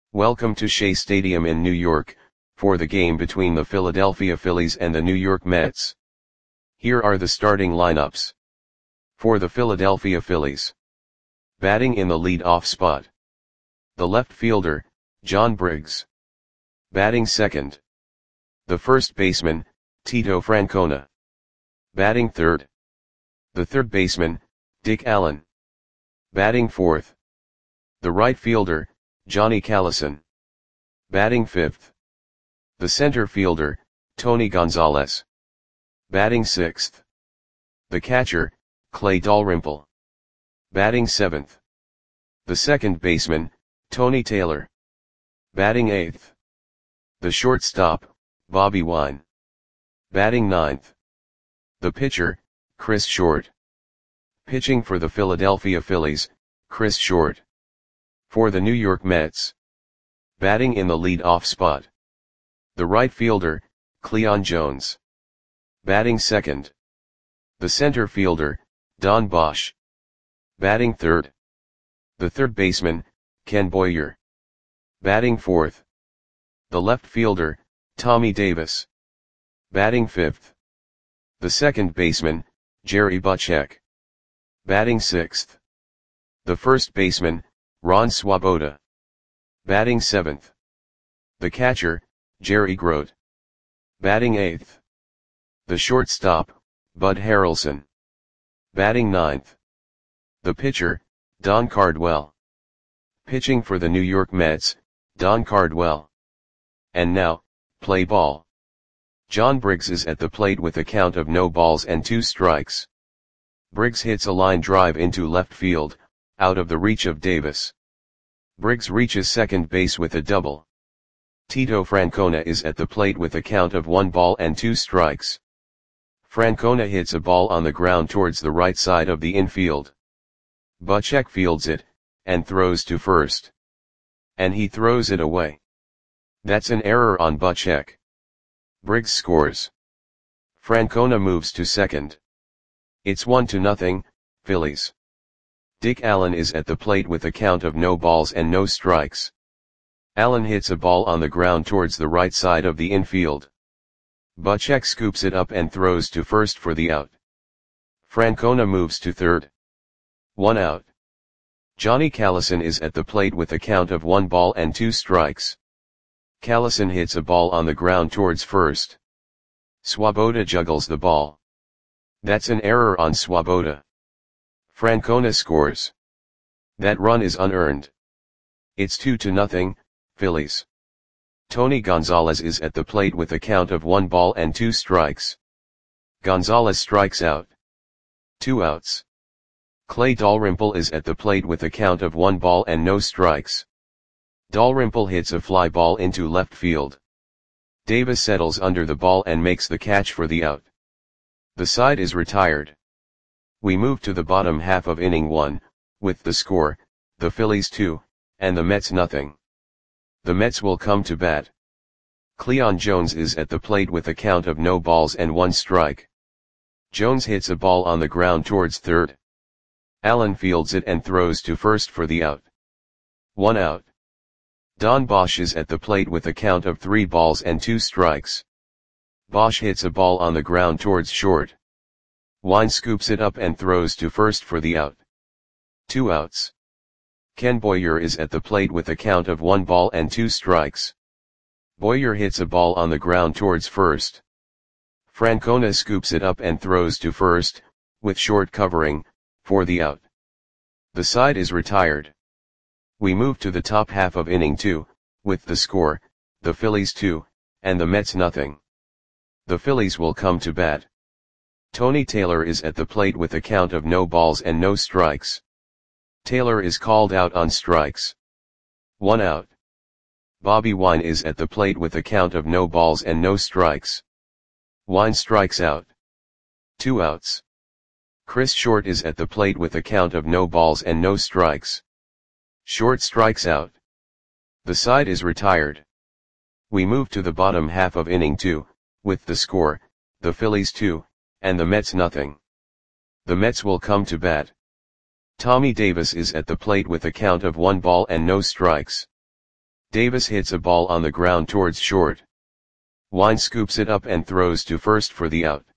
Welcome to Shea Stadium in New York, for the game between the Philadelphia Phillies and the New York Mets. Here are the starting lineups. For the Philadelphia Phillies. Batting in the lead-off spot. The left fielder, John Briggs. Batting second. The first baseman, Tito Francona. Batting third. The third baseman, Dick Allen. Batting fourth. The right fielder, Johnny Callison. Batting fifth. The center fielder, Tony Gonzalez. Batting sixth. The catcher, Clay Dalrymple. Batting seventh. The second baseman, Tony Taylor. Batting eighth. The shortstop, Bobby Wine. Batting ninth. The pitcher, Chris Short. Pitching for the Philadelphia Phillies, Chris Short. For the New York Mets. Batting in the lead-off spot. The right fielder, Cleon Jones. Batting second. The center fielder, Don Bosch. Batting third. The third baseman, Ken Boyer. Batting fourth. The left fielder, Tommy Davis. Batting fifth. The second baseman, Jerry Butchek. Batting sixth. The first baseman, Ron Swoboda. Batting seventh. The catcher, Jerry Grote. Batting eighth. The shortstop, Bud Harrelson. Batting ninth. The pitcher, Don Cardwell. Pitching for the New York Mets, Don Cardwell. And now, play ball. John Briggs is at the plate with a count of no balls and 2 strikes. Briggs hits a line drive into left field, out of the reach of Davis. Briggs reaches second base with a double. Tito Francona is at the plate with a count of 1 ball and 2 strikes. Francona hits a ball on the ground towards the right side of the infield. Butchek fields it, and throws to first. And he throws it away. That's an error on Butchek. Briggs scores. Francona moves to second. It's 1-0, Phillies. Dick Allen is at the plate with a count of no balls and no strikes. Allen hits a ball on the ground towards the right side of the infield. Butchek scoops it up and throws to first for the out. Francona moves to third. 1 out. Johnny Callison is at the plate with a count of 1 ball and 2 strikes. Callison hits a ball on the ground towards first. Swoboda juggles the ball. That's an error on Swoboda. Francona scores. That run is unearned. It's 2-0, Phillies. Tony Gonzalez is at the plate with a count of 1 ball and 2 strikes. Gonzalez strikes out. 2 outs. Clay Dalrymple is at the plate with a count of 1 ball and no strikes. Dalrymple hits a fly ball into left field. Davis settles under the ball and makes the catch for the out. The side is retired. We move to the bottom half of inning 1, with the score, the Phillies 2, and the Mets nothing. The Mets will come to bat. Cleon Jones is at the plate with a count of no balls and 1 strike. Jones hits a ball on the ground towards third. Allen fields it and throws to first for the out. 1 out. Don Bosch is at the plate with a count of 3 balls and 2 strikes. Bosch hits a ball on the ground towards short. Wine scoops it up and throws to first for the out. 2 outs. Ken Boyer is at the plate with a count of 1 ball and 2 strikes. Boyer hits a ball on the ground towards first. Francona scoops it up and throws to first, with Short covering, for the out. The side is retired. We move to the top half of inning 2, with the score, the Phillies 2, and the Mets nothing. The Phillies will come to bat. Tony Taylor is at the plate with a count of no balls and no strikes. Taylor is called out on strikes. 1 out. Bobby Wine is at the plate with a count of no balls and no strikes. Wine strikes out. 2 outs. Chris Short is at the plate with a count of no balls and no strikes. Short strikes out. The side is retired. We move to the bottom half of inning 2, with the score, the Phillies 2, and the Mets nothing. The Mets will come to bat. Tommy Davis is at the plate with a count of 1 ball and no strikes. Davis hits a ball on the ground towards short. Wine scoops it up and throws to first for the out.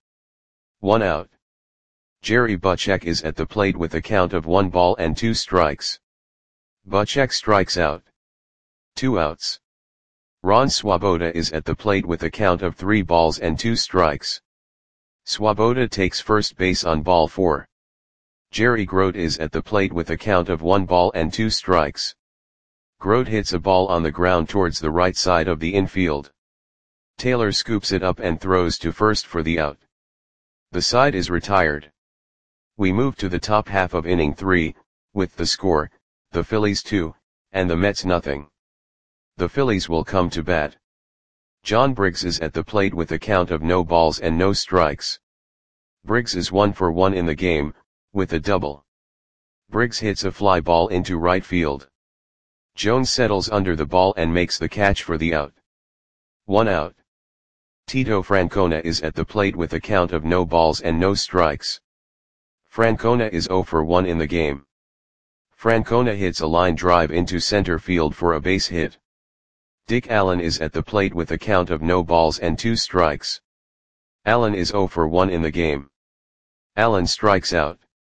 1 out. Jerry Butchek is at the plate with a count of 1 ball and 2 strikes. Butchek strikes out. 2 outs. Ron Swoboda is at the plate with a count of 3 balls and 2 strikes. Swoboda takes first base on ball 4. Jerry Grote is at the plate with a count of 1 ball and 2 strikes. Grote hits a ball on the ground towards the right side of the infield. Taylor scoops it up and throws to first for the out. The side is retired. We move to the top half of inning 3, with the score, the Phillies 2, and the Mets nothing. The Phillies will come to bat. John Briggs is at the plate with a count of no balls and no strikes. Briggs is 1 for 1 in the game, with a double. Briggs hits a fly ball into right field. Jones settles under the ball and makes the catch for the out. 1 out. Tito Francona is at the plate with a count of no balls and no strikes. Francona is 0 for 1 in the game. Francona hits a line drive into center field for a base hit. Dick Allen is at the plate with a count of no balls and 2 strikes. Allen is 0 for 1 in the game. Allen strikes out.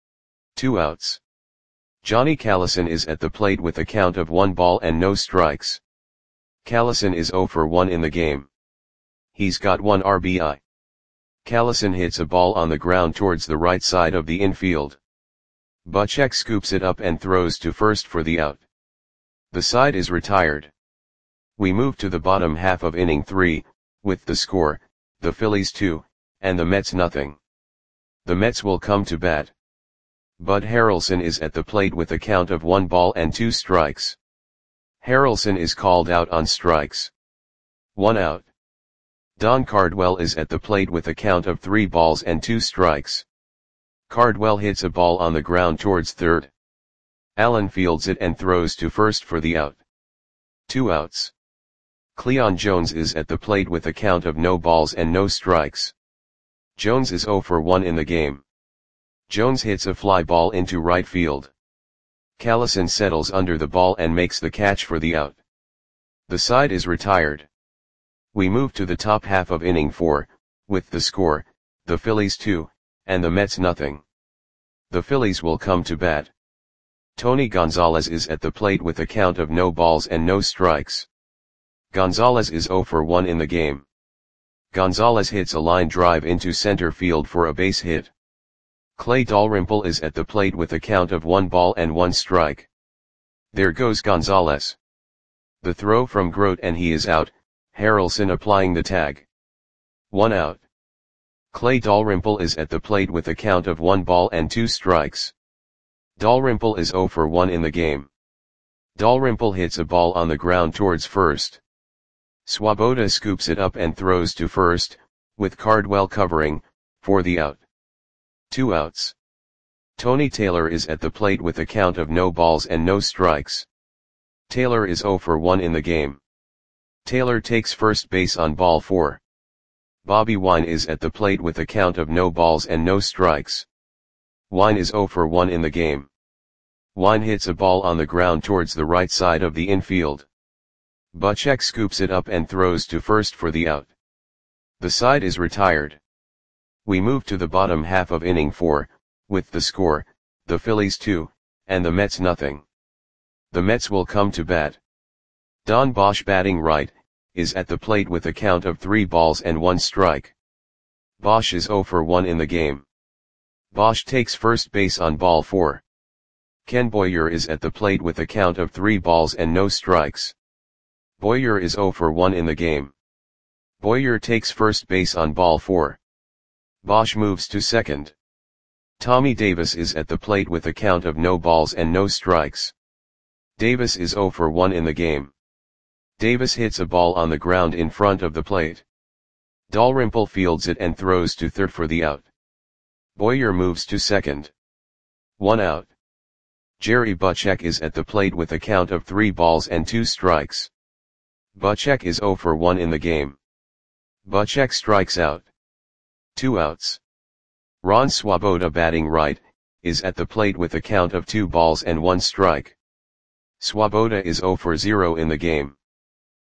2 outs. Johnny Callison is at the plate with a count of 1 ball and no strikes. Callison is 0 for 1 in the game. He's got 1 RBI. Callison hits a ball on the ground towards the right side of the infield. Butchek scoops it up and throws to first for the out. The side is retired. We move to the bottom half of inning 3, with the score, the Phillies 2, and the Mets nothing. The Mets will come to bat. Bud Harrelson is at the plate with a count of 1 ball and 2 strikes. Harrelson is called out on strikes. 1 out. Don Cardwell is at the plate with a count of 3 balls and 2 strikes. Cardwell hits a ball on the ground towards third. Allen fields it and throws to first for the out. 2 outs. Cleon Jones is at the plate with a count of no balls and no strikes. Jones is 0 for 1 in the game. Jones hits a fly ball into right field. Callison settles under the ball and makes the catch for the out. The side is retired. We move to the top half of inning 4, with the score, the Phillies 2, and the Mets nothing. The Phillies will come to bat. Tony Gonzalez is at the plate with a count of no balls and no strikes. Gonzalez is 0 for 1 in the game. Gonzalez hits a line drive into center field for a base hit. Clay Dalrymple is at the plate with a count of 1 ball and 1 strike. There goes Gonzalez. The throw from Grote and he is out, Harrelson applying the tag. 1 out. Clay Dalrymple is at the plate with a count of 1 ball and 2 strikes. Dalrymple is 0 for 1 in the game. Dalrymple hits a ball on the ground towards first. Swoboda scoops it up and throws to first, with Cardwell covering, for the out. 2 outs. Tony Taylor is at the plate with a count of no balls and no strikes. Taylor is 0 for 1 in the game. Taylor takes first base on ball 4. Bobby Wine is at the plate with a count of no balls and no strikes. Wine is 0 for 1 in the game. Wine hits a ball on the ground towards the right side of the infield. Butchek scoops it up and throws to first for the out. The side is retired. We move to the bottom half of inning 4, with the score, the Phillies 2, and the Mets nothing. The Mets will come to bat. Don Bosch batting right, is at the plate with a count of 3 balls and 1 strike. Bosch is 0 for 1 in the game. Bosch takes first base on ball 4. Ken Boyer is at the plate with a count of 3 balls and no strikes. Boyer is 0 for 1 in the game. Boyer takes first base on ball 4. Bosch moves to second. Tommy Davis is at the plate with a count of no balls and no strikes. Davis is 0 for 1 in the game. Davis hits a ball on the ground in front of the plate. Dalrymple fields it and throws to third for the out. Boyer moves to second. 1 out. Jerry Butchek is at the plate with a count of 3 balls and 2 strikes. Butchek is 0 for 1 in the game. Butchek strikes out. 2 outs. Ron Swoboda batting right, is at the plate with a count of 2 balls and 1 strike. Swoboda is 0 for 0 in the game.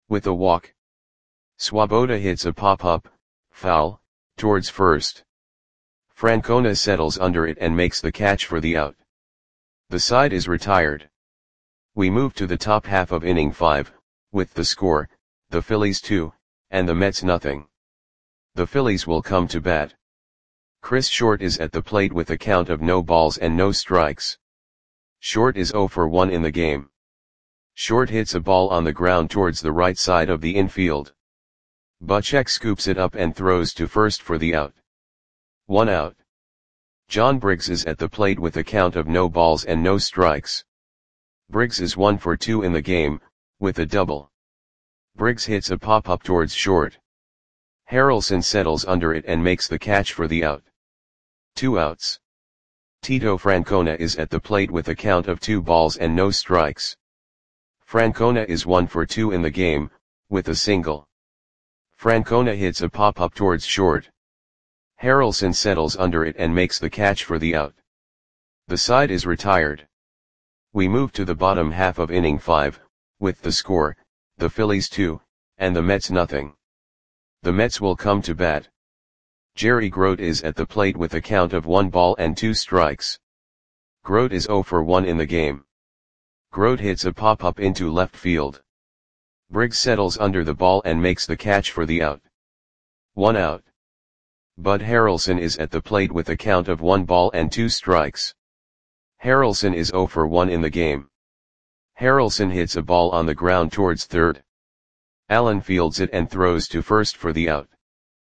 With a walk. Swoboda hits a pop-up, foul, towards first. Francona settles under it and makes the catch for the out. The side is retired. We move to the top half of inning 5, with the score, the Phillies 2, and the Mets nothing. The Phillies will come to bat. Chris Short is at the plate with a count of no balls and no strikes. Short is 0 for 1 in the game. Short hits a ball on the ground towards the right side of the infield. Buchek scoops it up and throws to first for the out. 1 out. John Briggs is at the plate with a count of no balls and no strikes. Briggs is 1 for 2 in the game, with a double. Briggs hits a pop-up towards Short. Harrelson settles under it and makes the catch for the out. 2 outs. Tito Francona is at the plate with a count of 2 balls and no strikes. Francona is 1 for 2 in the game, with a single. Francona hits a pop-up towards Short. Harrelson settles under it and makes the catch for the out. The side is retired. We move to the bottom half of inning 5, with the score, the Phillies 2, and the Mets nothing. The Mets will come to bat. Jerry Grote is at the plate with a count of 1 ball and 2 strikes. Grote is 0 for 1 in the game. Grote hits a pop-up into left field. Briggs settles under the ball and makes the catch for the out. 1 out. Bud Harrelson is at the plate with a count of 1 ball and 2 strikes. Harrelson is 0 for 1 in the game. Harrelson hits a ball on the ground towards third. Allen fields it and throws to first for the out.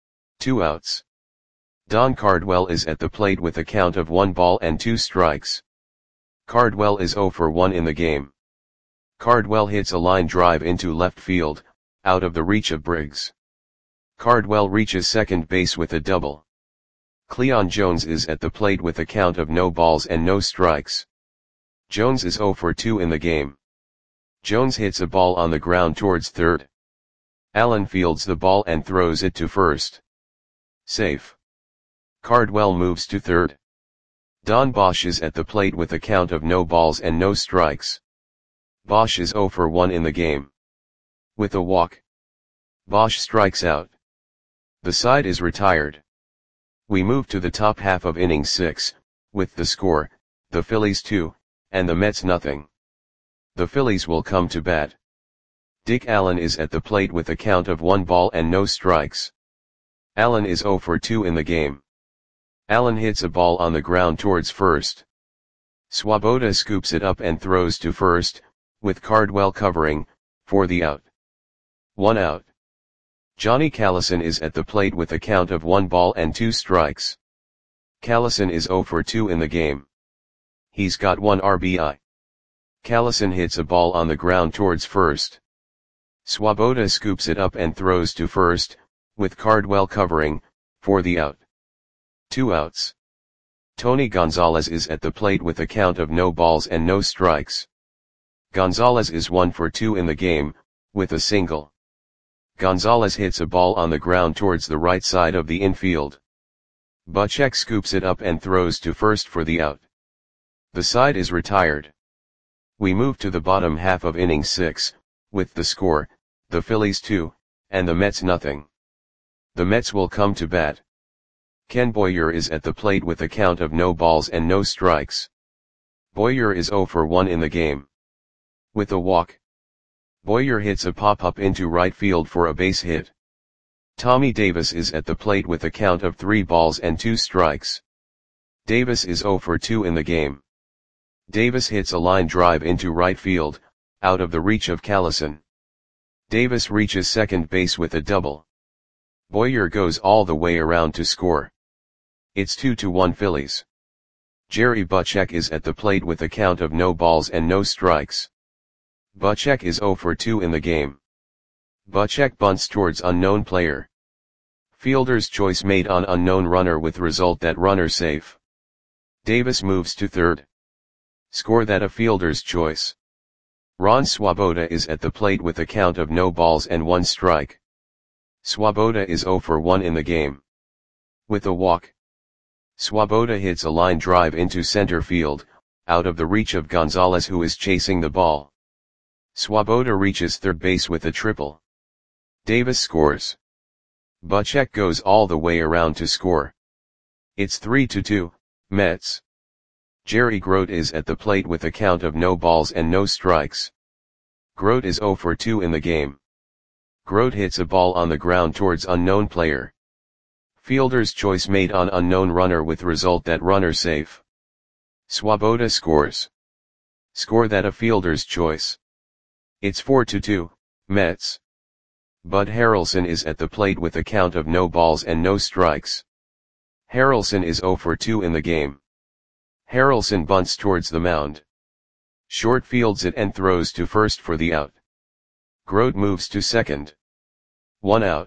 2 outs. Don Cardwell is at the plate with a count of 1 ball and 2 strikes. Cardwell is 0 for 1 in the game. Cardwell hits a line drive into left field, out of the reach of Briggs. Cardwell reaches second base with a double. Cleon Jones is at the plate with a count of no balls and no strikes. Jones is 0 for 2 in the game. Jones hits a ball on the ground towards third. Allen fields the ball and throws it to first. Safe. Cardwell moves to third. Don Bosch is at the plate with a count of no balls and no strikes. Bosch is 0 for 1 in the game. With a walk. Bosch strikes out. The side is retired. We move to the top half of inning 6, with the score, the Phillies 2, and the Mets nothing. The Phillies will come to bat. Dick Allen is at the plate with a count of 1 ball and no strikes. Allen is 0 for 2 in the game. Allen hits a ball on the ground towards first. Swoboda scoops it up and throws to first, with Cardwell covering, for the out. 1 out. Johnny Callison is at the plate with a count of 1 ball and 2 strikes. Callison is 0 for 2 in the game. He's got 1 RBI. Callison hits a ball on the ground towards first. Swoboda scoops it up and throws to first, with Cardwell covering, for the out. 2 outs. Tony Gonzalez is at the plate with a count of no balls and no strikes. Gonzalez is 1 for 2 in the game, with a single. Gonzalez hits a ball on the ground towards the right side of the infield. Buchek scoops it up and throws to first for the out. The side is retired. We move to the bottom half of inning 6, with the score, the Phillies 2, and the Mets nothing. The Mets will come to bat. Ken Boyer is at the plate with a count of no balls and no strikes. Boyer is 0 for 1 in the game. With a walk. Boyer hits a pop-up into right field for a base hit. Tommy Davis is at the plate with a count of 3 balls and 2 strikes. Davis is 0 for 2 in the game. Davis hits a line drive into right field, out of the reach of Callison. Davis reaches second base with a double. Boyer goes all the way around to score. It's 2-1 Phillies. Jerry Buchek is at the plate with a count of no balls and no strikes. Buchek is 0 for 2 in the game. Buchek bunts towards unknown player. Fielder's choice made on unknown runner with result that runner safe. Davis moves to third. Score that a fielder's choice. Ron Swoboda is at the plate with a count of no balls and 1 strike. Swoboda is 0 for 1 in the game. With a walk. Swoboda hits a line drive into center field, out of the reach of Gonzalez who is chasing the ball. Swoboda reaches third base with a triple. Davis scores. Butchek goes all the way around to score. It's 3-2, Mets. Jerry Grote is at the plate with a count of no balls and no strikes. Grote is 0 for 2 in the game. Grote hits a ball on the ground towards unknown player. Fielder's choice made on unknown runner with result that runner safe. Swoboda scores. Score that a fielder's choice. It's 4-2, Mets. Bud Harrelson is at the plate with a count of no balls and no strikes. Harrelson is 0 for 2 in the game. Harrelson bunts towards the mound. Short fields it and throws to first for the out. Grote moves to second. 1 out.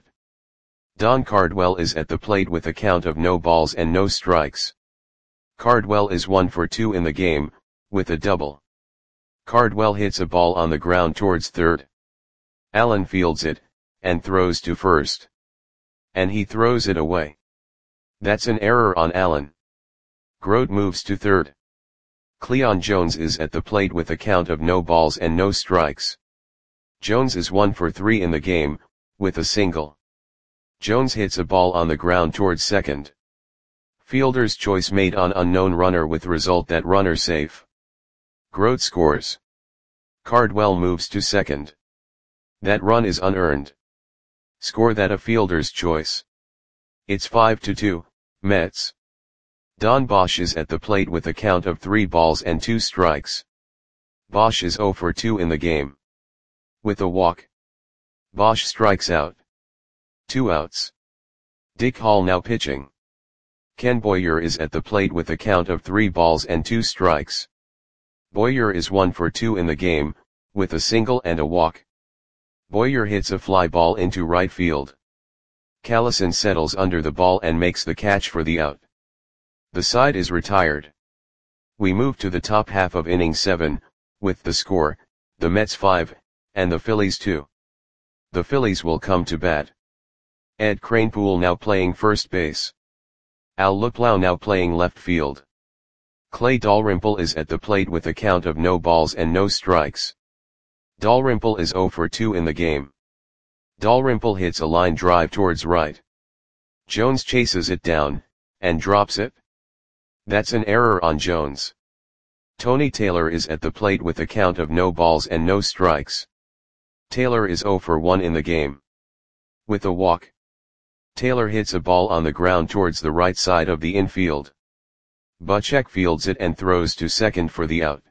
Don Cardwell is at the plate with a count of no balls and no strikes. Cardwell is 1 for 2 in the game, with a double. Cardwell hits a ball on the ground towards third. Allen fields it, and throws to first. And he throws it away. That's an error on Allen. Grote moves to third. Cleon Jones is at the plate with a count of no balls and no strikes. Jones is 1 for 3 in the game, with a single. Jones hits a ball on the ground towards second. Fielder's choice made on unknown runner with result that runner safe. Grote scores. Cardwell moves to second. That run is unearned. Score that a fielder's choice. It's 5-2, Mets. Don Bosch is at the plate with a count of 3 balls and 2 strikes. Bosch is 0 for 2 in the game. With a walk. Bosch strikes out. 2 outs. Dick Hall now pitching. Ken Boyer is at the plate with a count of 3 balls and 2 strikes. Boyer is 1 for 2 in the game, with a single and a walk. Boyer hits a fly ball into right field. Callison settles under the ball and makes the catch for the out. The side is retired. We move to the top half of inning 7, with the score, the Mets 5, and the Phillies 2. The Phillies will come to bat. Ed Kranepool now playing first base. Al Luplow now playing left field. Clay Dalrymple is at the plate with a count of no balls and no strikes. Dalrymple is 0 for 2 in the game. Dalrymple hits a line drive towards right. Jones chases it down, and drops it. That's an error on Jones. Tony Taylor is at the plate with a count of no balls and no strikes. Taylor is 0 for 1 in the game. With a walk. Taylor hits a ball on the ground towards the right side of the infield. Butchek fields it and throws to second for the out.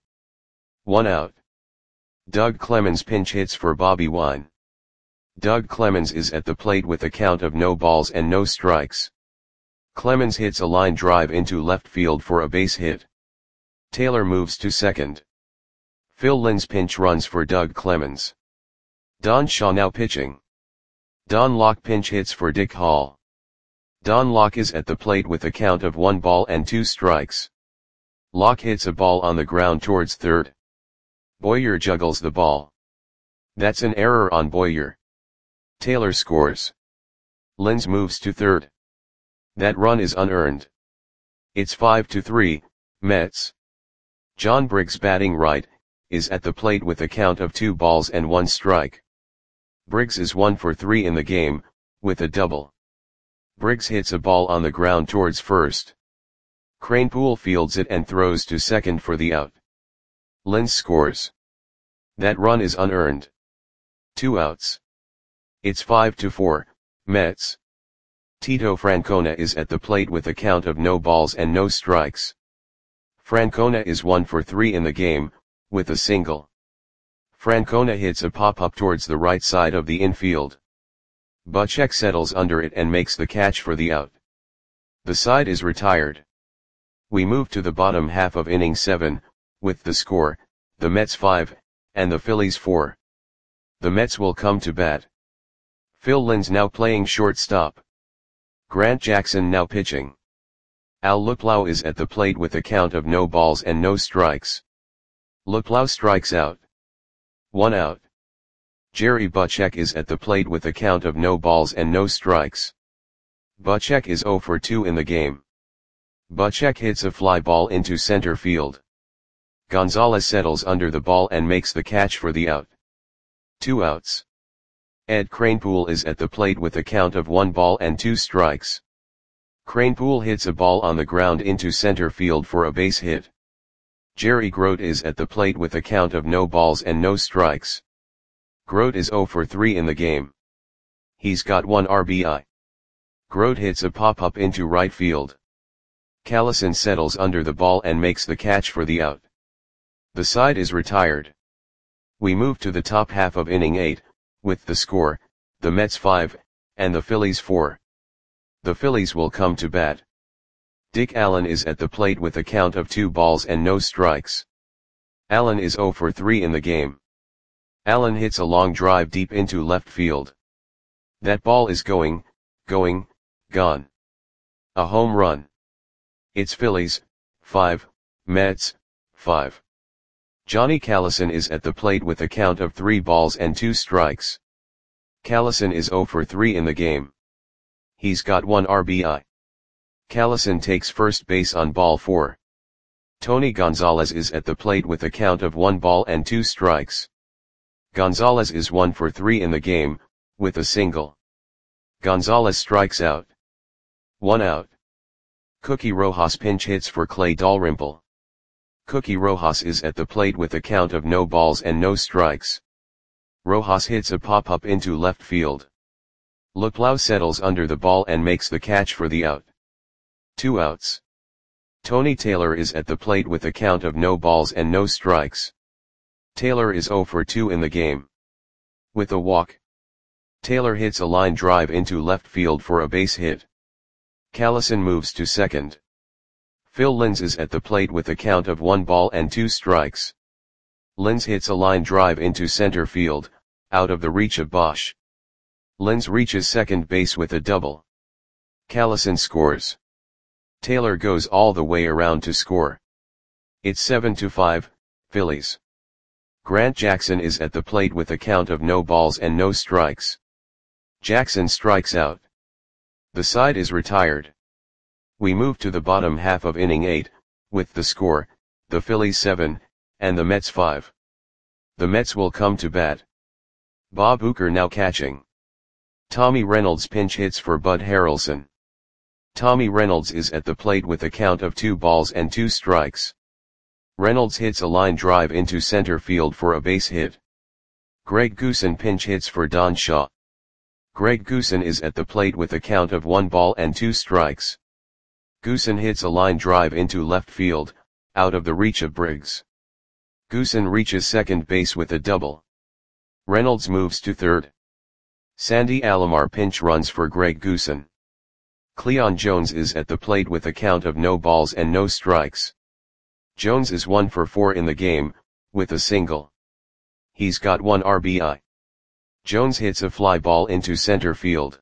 1 out. Doug Clemens pinch hits for Bobby Wine. Doug Clemens is at the plate with a count of no balls and no strikes. Clemens hits a line drive into left field for a base hit. Taylor moves to second. Phil Linz pinch runs for Doug Clemens. Don Shaw now pitching. Don Locke pinch hits for Dick Hall. Don Locke is at the plate with a count of 1 ball and 2 strikes. Locke hits a ball on the ground towards third. Boyer juggles the ball. That's an error on Boyer. Taylor scores. Linz moves to third. That run is unearned. It's 5-3, Mets. John Briggs batting right, is at the plate with a count of 2 balls and 1 strike. Briggs is 1 for 3 in the game, with a double. Briggs hits a ball on the ground towards first. Kranepool fields it and throws to second for the out. Linz scores. That run is unearned. 2 outs. It's 5-4, Mets. Tito Francona is at the plate with a count of no balls and no strikes. Francona is 1 for 3 in the game, with a single. Francona hits a pop-up towards the right side of the infield. Butchek settles under it and makes the catch for the out. The side is retired. We move to the bottom half of inning 7, with the score, the Mets 5, and the Phillies 4. The Mets will come to bat. Phil Linz now playing shortstop. Grant Jackson now pitching. Al Luplow is at the plate with a count of no balls and no strikes. Luplow strikes out. 1 out. Jerry Butchek is at the plate with a count of no balls and no strikes. Butchek is 0 for 2 in the game. Butchek hits a fly ball into center field. Gonzalez settles under the ball and makes the catch for the out. 2 outs. Ed Kranepool is at the plate with a count of 1 ball and 2 strikes. Kranepool hits a ball on the ground into center field for a base hit. Jerry Grote is at the plate with a count of no balls and no strikes. Grote is 0 for 3 in the game. He's got 1 RBI. Grote hits a pop-up into right field. Callison settles under the ball and makes the catch for the out. The side is retired. We move to the top half of inning 8, with the score, the Mets 5, and the Phillies 4. The Phillies will come to bat. Dick Allen is at the plate with a count of 2 balls and no strikes. Allen is 0 for 3 in the game. Allen hits a long drive deep into left field. That ball is gone. A home run. It's Phillies, 5, Mets, 5. Johnny Callison is at the plate with a count of 3 balls and 2 strikes. Callison is 0 for 3 in the game. He's got 1 RBI. Callison takes first base on ball 4. Tony Gonzalez is at the plate with a count of 1 ball and 2 strikes. Gonzalez is 1 for 3 in the game, with a single. Gonzalez strikes out. 1 out. Cookie Rojas pinch hits for Clay Dalrymple. Cookie Rojas is at the plate with a count of no balls and no strikes. Rojas hits a pop-up into left field. Luplow settles under the ball and makes the catch for the out. 2 outs. Tony Taylor is at the plate with a count of no balls and no strikes. Taylor is 0 for 2 in the game. With a walk. Taylor hits a line drive into left field for a base hit. Callison moves to second. Phil Linz is at the plate with a count of 1 ball and 2 strikes. Linz hits a line drive into center field, out of the reach of Bosch. Linz reaches second base with a double. Callison scores. Taylor goes all the way around to score. It's 7-5, Phillies. Grant Jackson is at the plate with a count of no balls and no strikes. Jackson strikes out. The side is retired. We move to the bottom half of inning 8, with the score, the Phillies 7, and the Mets 5. The Mets will come to bat. Bob Uecker now catching. Tommy Reynolds pinch hits for Bud Harrelson. Tommy Reynolds is at the plate with a count of 2 balls and 2 strikes. Reynolds hits a line drive into center field for a base hit. Greg Goosen pinch hits for Don Shaw. Greg Goosen is at the plate with a count of 1 ball and 2 strikes. Goosen hits a line drive into left field, out of the reach of Briggs. Goosen reaches second base with a double. Reynolds moves to third. Sandy Alomar pinch runs for Greg Goosen. Cleon Jones is at the plate with a count of no balls and no strikes. Jones is 1 for 4 in the game, with a single. He's got 1 RBI. Jones hits a fly ball into center field.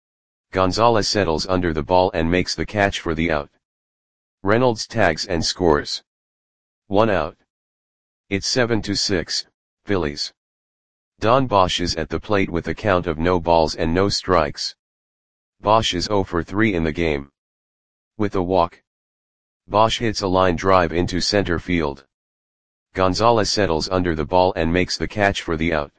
Gonzalez settles under the ball and makes the catch for the out. Reynolds tags and scores. 1 out. It's 7-6, Phillies. Don Bosch is at the plate with a count of no balls and no strikes. Bosch is 0 for 3 in the game. With a walk. Bosch hits a line drive into center field. Gonzalez settles under the ball and makes the catch for the out.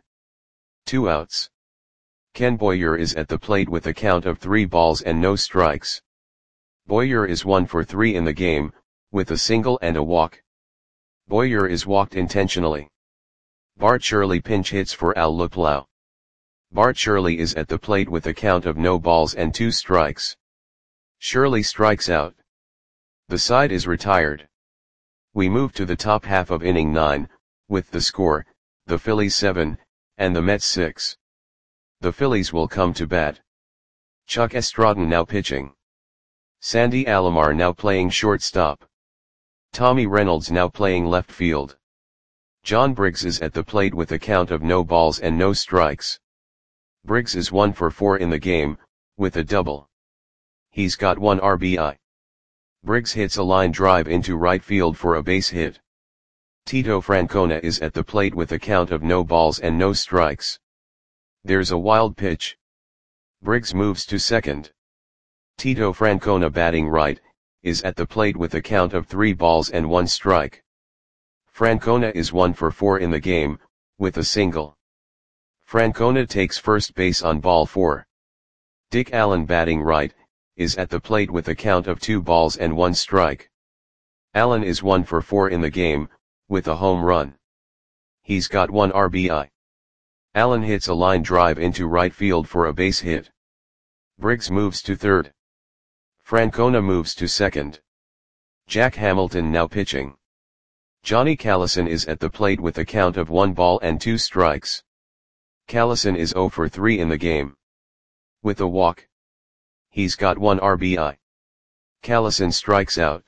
2 outs. Ken Boyer is at the plate with a count of 3 balls and no strikes. Boyer is 1 for 3 in the game, with a single and a walk. Boyer is walked intentionally. Bart Shirley pinch hits for Al Luplow. Bart Shirley is at the plate with a count of no balls and 2 strikes. Shirley strikes out. The side is retired. We move to the top half of inning 9, with the score, the Phillies 7, and the Mets 6. The Phillies will come to bat. Chuck Estradon now pitching. Sandy Alomar now playing shortstop. Tommy Reynolds now playing left field. John Briggs is at the plate with a count of no balls and no strikes. Briggs is 1 for 4 in the game, with a double. He's got 1 RBI. Briggs hits a line drive into right field for a base hit. Tito Francona is at the plate with a count of no balls and no strikes. There's a wild pitch. Briggs moves to second. Tito Francona batting right, is at the plate with a count of 3 balls and 1 strike. Francona is 1 for 4 in the game, with a single. Francona takes first base on ball 4. Dick Allen batting right, is at the plate with a count of 2 balls and 1 strike. Allen is 1 for 4 in the game, with a home run. He's got 1 RBI. Allen hits a line drive into right field for a base hit. Briggs moves to third. Francona moves to second. Jack Hamilton now pitching. Johnny Callison is at the plate with a count of 1 ball and 2 strikes. Callison is 0 for 3 in the game. With a walk. He's got 1 RBI. Callison strikes out.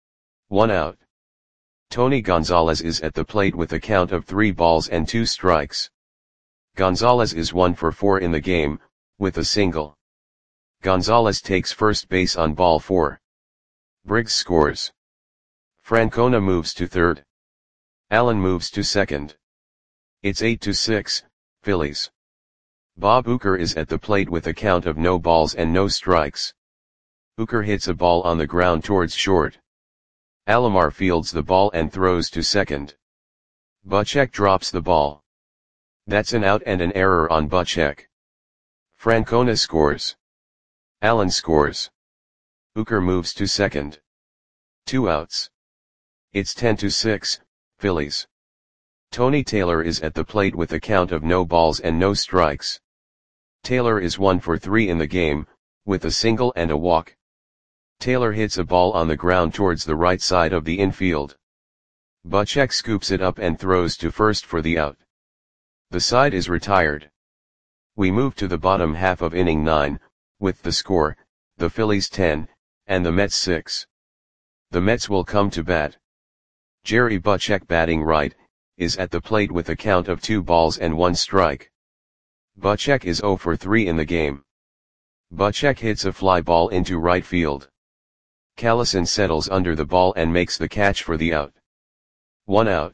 1 out. Tony Gonzalez is at the plate with a count of 3 balls and 2 strikes. Gonzalez is 1 for 4 in the game, with a single. Gonzalez takes first base on ball 4. Briggs scores. Francona moves to third. Allen moves to second. It's 8-6, Phillies. Bob Uecker is at the plate with a count of no balls and no strikes. Uecker hits a ball on the ground towards short. Alomar fields the ball and throws to second. Buchek drops the ball. That's an out and an error on Buchek. Francona scores. Allen scores. Uecker moves to second. 2 outs. It's 10-6, Phillies. Tony Taylor is at the plate with a count of no balls and no strikes. Taylor is 1 for 3 in the game, with a single and a walk. Taylor hits a ball on the ground towards the right side of the infield. Buchek scoops it up and throws to first for the out. The side is retired. We move to the bottom half of inning 9, with the score, the Phillies 10, and the Mets 6. The Mets will come to bat. Jerry Buchek batting right, is at the plate with a count of 2 balls and 1 strike. Buchek is 0 for 3 in the game. Buchek hits a fly ball into right field. Callison settles under the ball and makes the catch for the out. 1 out.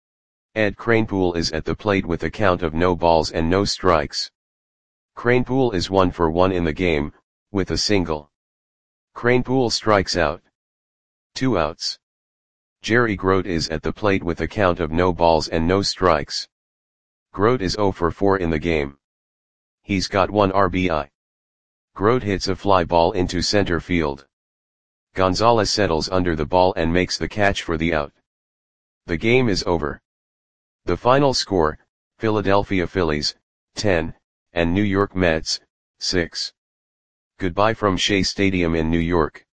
Ed Kranepool is at the plate with a count of no balls and no strikes. Kranepool is 1 for 1 in the game, with a single. Kranepool strikes out. 2 outs. Jerry Grote is at the plate with a count of no balls and no strikes. Grote is 0 for 4 in the game. He's got 1 RBI. Grote hits a fly ball into center field. Gonzalez settles under the ball and makes the catch for the out. The game is over. The final score, Philadelphia Phillies, 10, and New York Mets, 6. Goodbye from Shea Stadium in New York.